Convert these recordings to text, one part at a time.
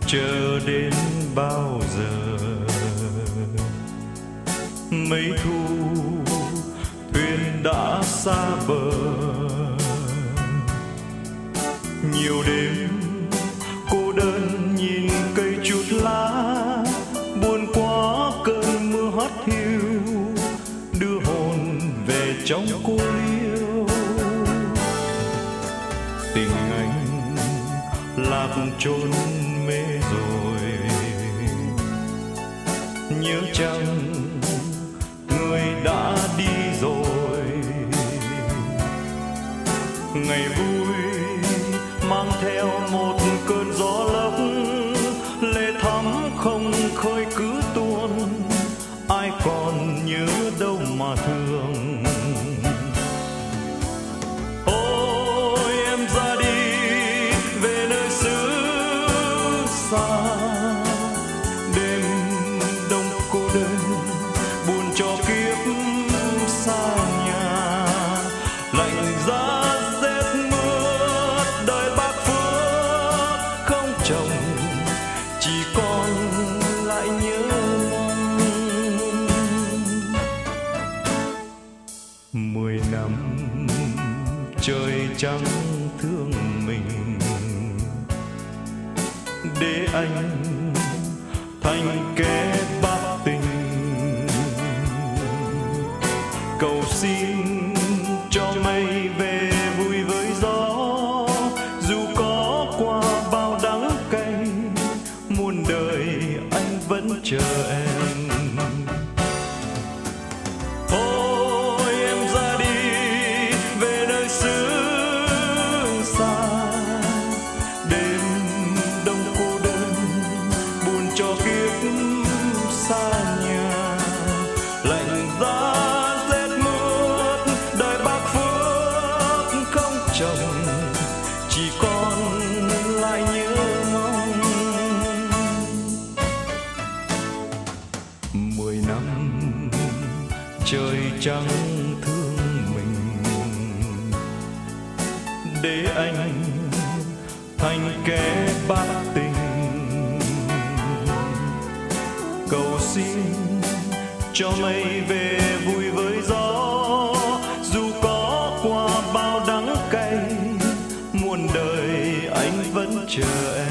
chờ đến bao giờ mấy thu thuyền đã xa bờ. Nhiều đêm cô đơn nhìn cây chút lá, buồn quá cơn mưa hắt hiu đưa hồn về trong cô liêu. Tình anh lạc chốn mê rồi, nhớ chăng người đã đi rồi. Ngày vui mang theo một cơn gió lốc, lệ thắm không khơi cứ tuôn, ai còn nhớ đâu mà thương. Ôi em ra đi về nơi xứ xa, đêm đông cô đơn buồn cho kiếp xa nhà. Lạnh giá rét mưa đời bạc phước không chồng, chỉ còn lại nhớ mong. 10 năm trời trắng thương mình, để anh thành kẻ bạc tình. Cầu xin cho mây về vui với gió, dù có qua bao đắng cay, muôn đời anh vẫn chờ em. Ôi em ra đi về nơi xứ xa, đêm đông cô đơn buồn cho kiếp xa nhà. Lạnh giá rét mướt đời bạc phước không chồng, chỉ còn lại nhớ mong. 10 năm trời trắng thương mình, để anh thành kẻ bạc tình. Cầu xin cho mây về vui với gió, dù có qua bao đắng cay, muôn đời anh vẫn chờ em.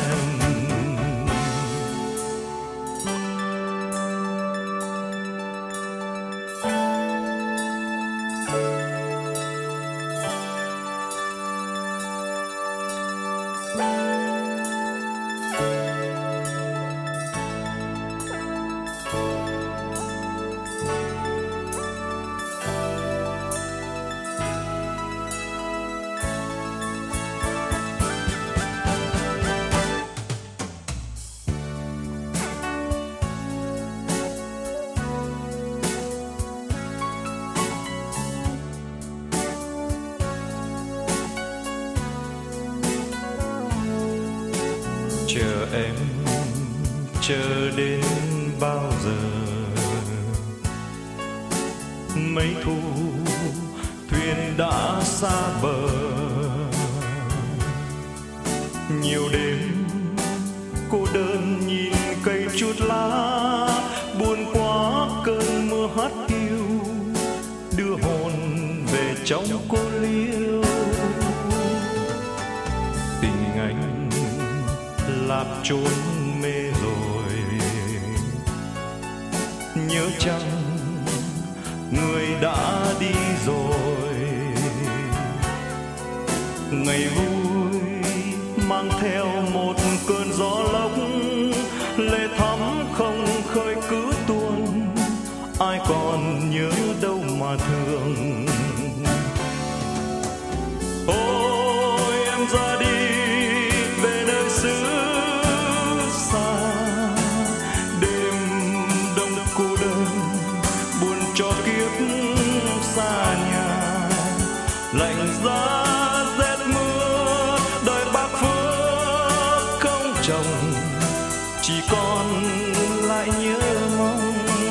Chờ em chờ đến bao giờ mấy thu thuyền đã xa bờ. Nhiều đêm cô đơn nhìn cây chút lá, buồn quá cơn mưa hắt hiu đưa hồn về trong cô liêu. Tình anh lạc chốn mê rồi, nhớ chăng người đã đi rồi. Ngày vui mang theo một cơn gió lốc, lệ thắm không khơi cứ tuôn, ai còn nhớ đâu mà thương. Ôi em ra đi về nơi xứ xa, đêm đông cô đơn buồn cho kiếp xa nhà. Lạnh giá rét mưa đời bạc phước không chồng, chỉ còn lại nhớ mong.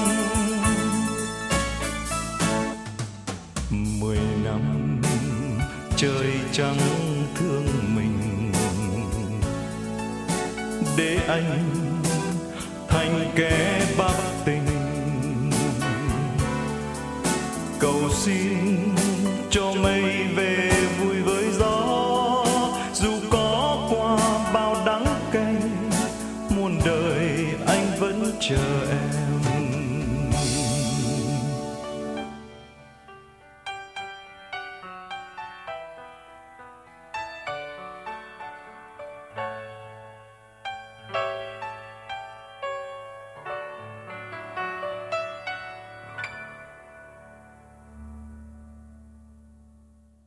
10 năm trời trắng thương mình, để anh thành kẻ bạc tình. Cầu xin cho mây về vui với gió, dù có qua bao đắng cay, muôn đời anh vẫn chờ em.